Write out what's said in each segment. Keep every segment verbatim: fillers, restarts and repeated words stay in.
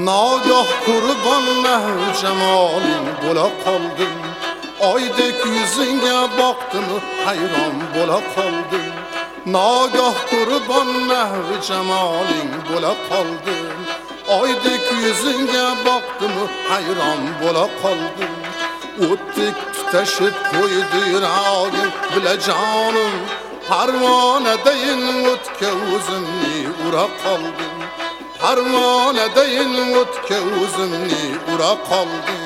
Nagah qurban mehv cemalin bo'la qoldim. Oydek yuzingga boqdim, hayron bo'la qoldim. Nagah qurban mehv cemalin bo'la qoldim. Oydek yuzingga boqdim, hayron bo'la qoldim. O'tdik tutashib qo'ydi yuragim bila jonim. Parvonadayin o'tga o'zimni ura qoldim. Parvonadayin o'tga o'zimni ura qoldim.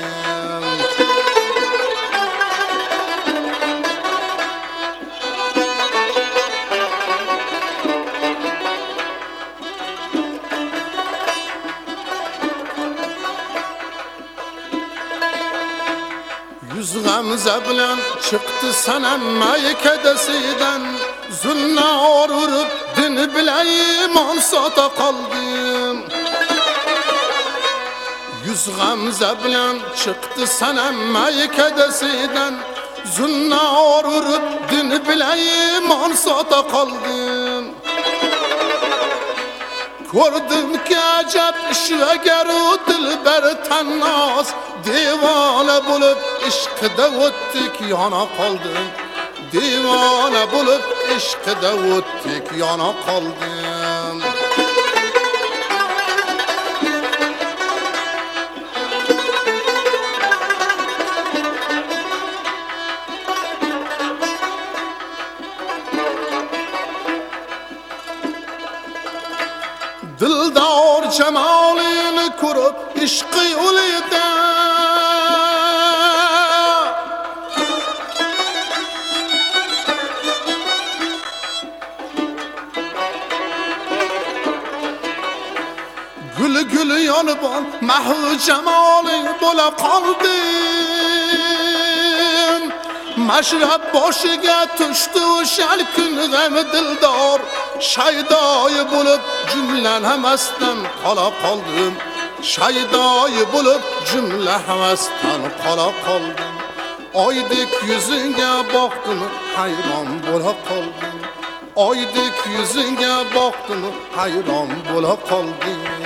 Yüz g'amza bilan chiqdi sanam maykadasidan. Zulnar urib din bilan iymon sota qoldim. Yüz g'amza bilan chiqdi sanam maykadasidan. Zulnar urib din bilan iymon sota qoldim. Ko'rdim ki ajab ishvagaru dilbar tannoz. Devona bo'lib ishqida o'tdik yana qoldim. Devona bo'lib ishqida o'tdik yana qoldim. Dildor jamolini ko'rib ishqi yo'lida gul gul yonib mahv jamoli bo'la qoldim. Mashrab boshiga tushdi o'shal kun g'am dildor. Shaydoyi bo'lib jumla hamasdan qola qoldim. Shaydoyi bo'lib jumla hamasdan qola qoldim. Oydek yuzingga boqdim, hayron bo'la qoldim. Oydek yuzingga boqdim, hayron bo'la qoldim.